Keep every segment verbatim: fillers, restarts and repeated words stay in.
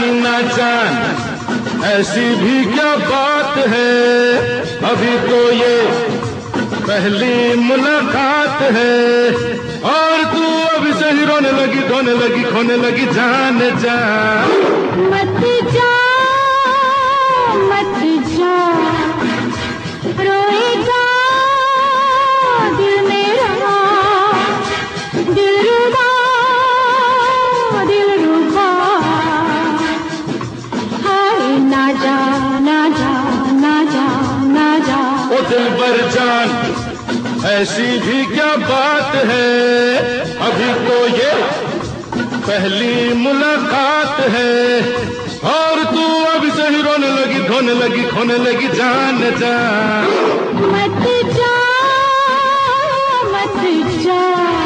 हसीना जान ऐसी भी क्या बात है, अभी तो ये पहली मुलाकात है। और तू अभी से ही रोने लगी, धोने लगी, खोने लगी जान जान। मत जा मत जा रोएगा दिल मेरा, दिल रुबा दिल रुबा। हाय ना जा ना जा ना जा ना जा। ओ दिल बर जान ऐसी भी क्या बात है, अभी तो ये पहली मुलाकात है। और तू अभी से ही रोने लगी, धोने लगी, खोने लगी जान जान। मत जा मत जा।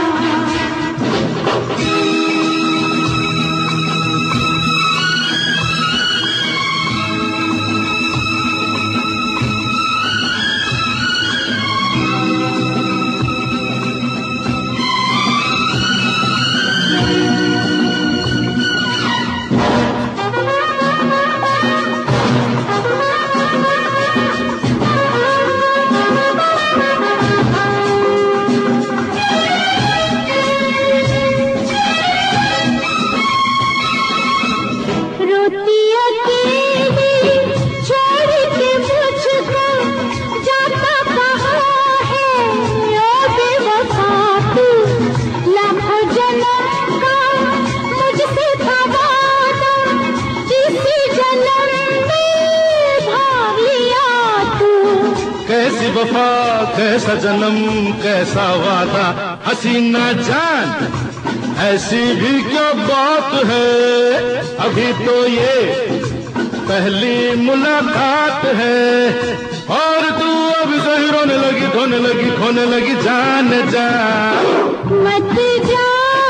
कैसी वफा कैसा जन्म कैसा वादा, हसीना जान ऐसी भी क्या बात है, अभी तो ये पहली मुलाकात है। और तू अभी से ही रोने लगी, धोने लगी, खोने लगी जान जान। मत जा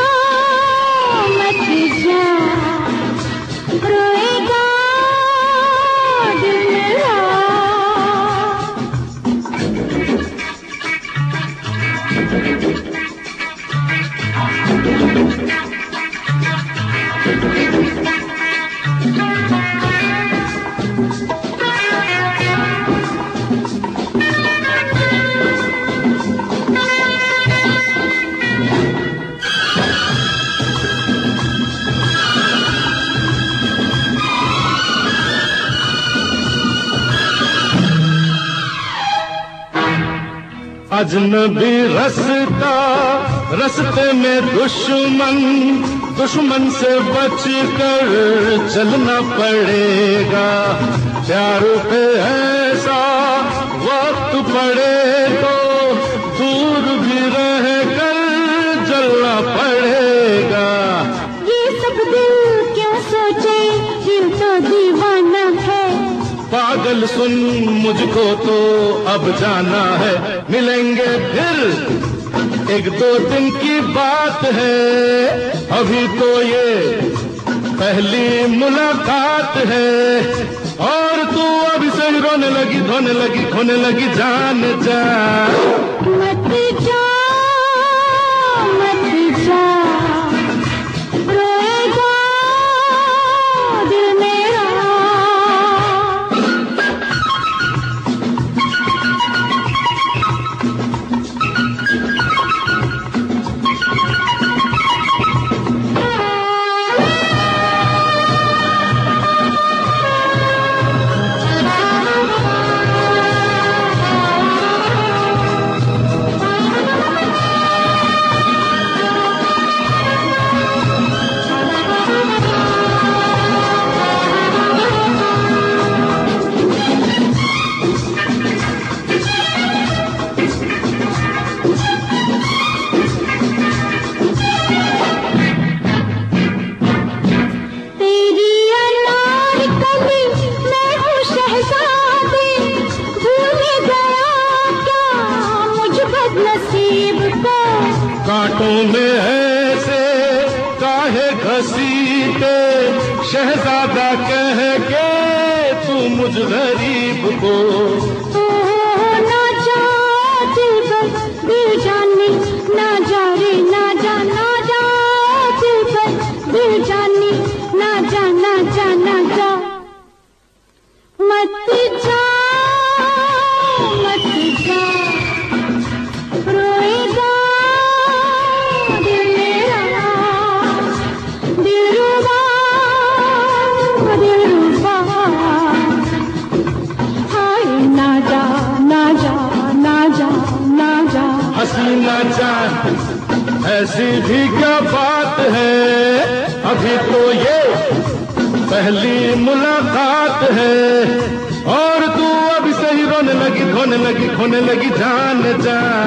मत जा रोएगा दिल मेरा। अजनबी रास्ता रास्ते में दुश्मन, दुश्मन से बच कर चलना पड़ेगा। प्यार पे ऐसा वक्त पड़े तो दूर भी रह कर चलना पड़ेगा। ये सब दिल क्यों सोचे, दिल तो दीवाना है। पागल सुन मुझको तो अब जाना है, मिलेंगे फिर एक दो दिन की बात है। अभी तो ये पहली मुलाकात है। और तू अभी से ही रोने लगी, धोने लगी, खोने लगी जान जान। मत जा मत जा रोएगा दिल मेरा। कांटों में ऐसे काहे घसीटे, शहजादा कह के तू मुझ गरीब को। ना जा दिल पर दिल जाने, ना जा रे ना जा, ना जा दिल पर दिल जाने, ना जा ना जा ना ऐसी भी क्या बात है, अभी तो ये पहली मुलाकात है और तू अभी से ही रोने लगी, धोने लगी, खोने लगी जान जान।